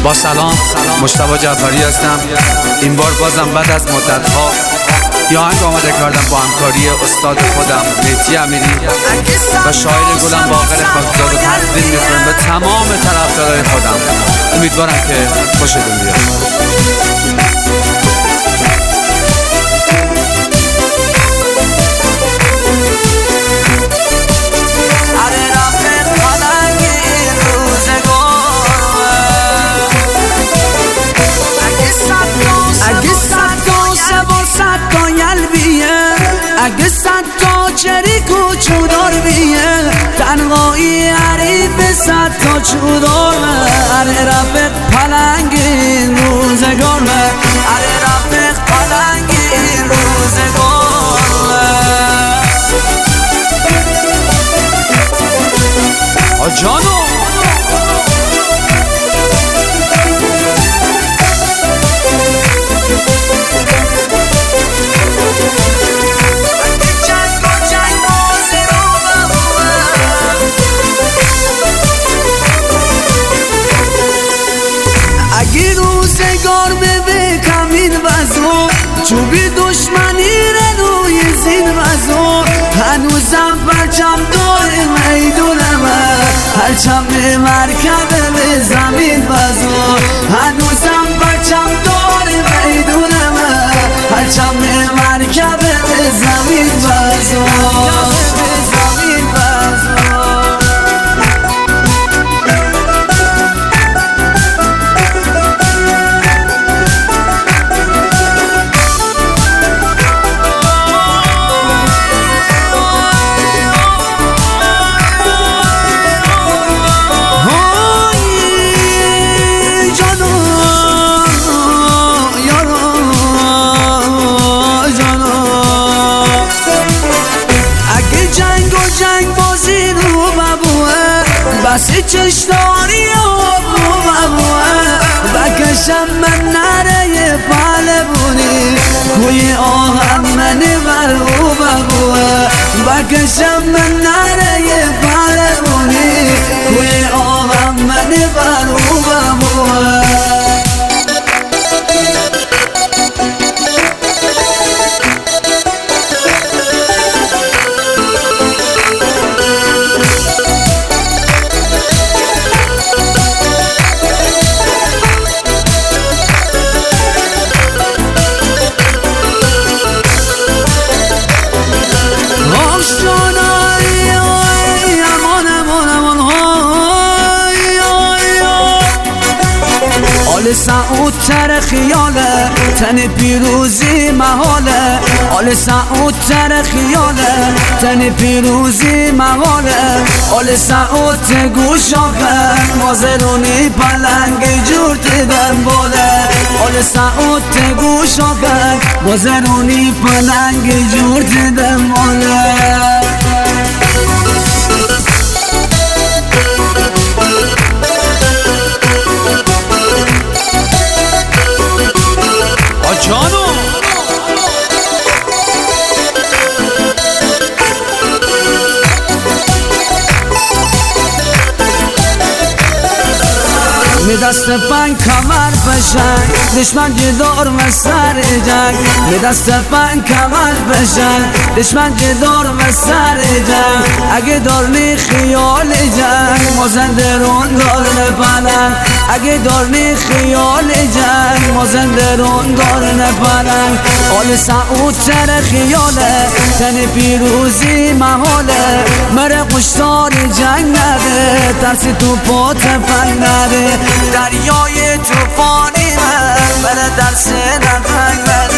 با سلام، مجتبی جعفری هستم. این بار بازم بعد از مدت‌ها یه آهنگ آماده کردم با همکاری استاد خودم مهدی امیری و شاعر گلم باقر خاکزاد و تقدیم می‌کنم به تمام طرفدارای خودم. امیدوارم که خوشتون بیاد. اگه صد تا چریک و چودار بیه تنهایی عریب صد تا چودار اره رفق پلنگ این روزگار اره رفق پلنگ این روزگار آجانو چوبی دشمنی روی زین وزو هنوزم پرچم دور میدونم پرچم مرکب به زمین وزو هنوزم پرچم دور میدونم پرچم مرکب به زمین وزو بسی چشتاری و بابوه بکشم من نره پاله بونی کوی آهم من برو بابوه بکشم من نره پاله بونی کوی آهم من برو بابوه آل سعود تر خیاله تن پیروزی محاله آل سعود تر خیاله تن پیروزی محاله آل سعود تگوش آخر مازرونی پلنگ جور دیدن باله آل سعود تگوش آخر مازرونی پلنگ جور دیدن باله آجانو می دست پنگ کمر بشنگ دشمن جدار و سر جنگ می دست پنگ کمر بشنگ دشمن جدار و سر جنگ اگه دارنی خیال جنگ ما زنده رون دار نپنن اگه دارنی خیال جنگ ما زنده رون دار نپنن آل سعود تر خیاله تن پیروزی محاله مره قشتار جنگ نده ترسی تو پات فنگ نده دریای توفانی من بره درس نفنگ